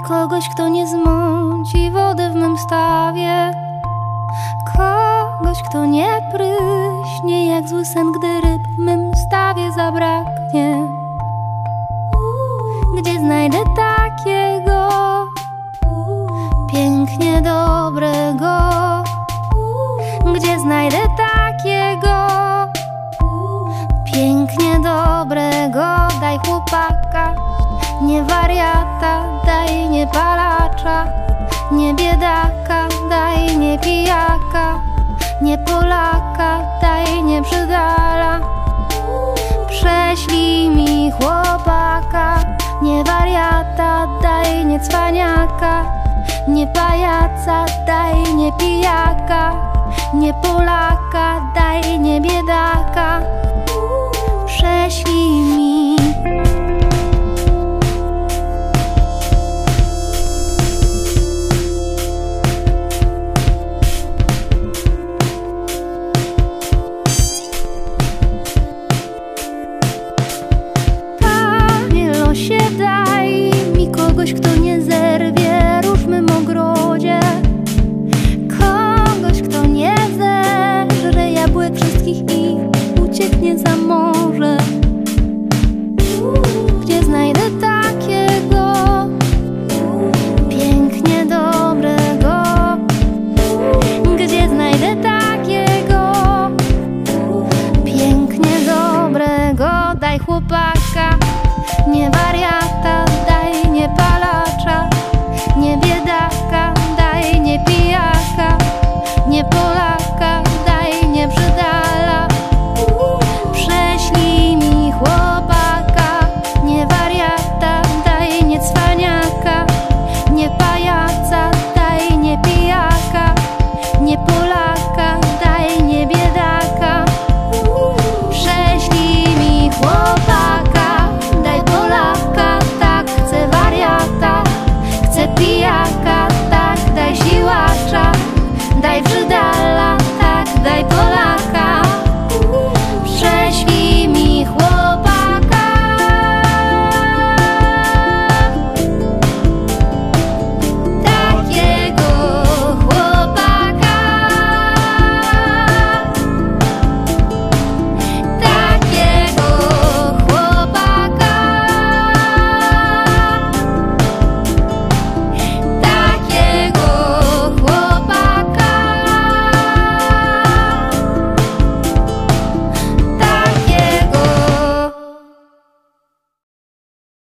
Kogoś, kto nie zmąci wody w mym stawie, kogoś, kto nie pryśnie jak zły sen, gdy ryb w mym stawie zabraknie. Gdzie znajdę takiego pięknie dobrego? Gdzie znajdę takiego pięknie dobrego? Daj chłopaka, nie wariata, daj nie palacza, nie biedaka, daj nie pijaka, nie Polaka, daj nie przydala. Prześlij mi chłopaka, nie wariata, daj nie cwaniaka, nie pajaca, daj nie pijaka, nie Polaka, daj nie biedaka. Prześlij mi. Panie losie, daj mi kogoś, kto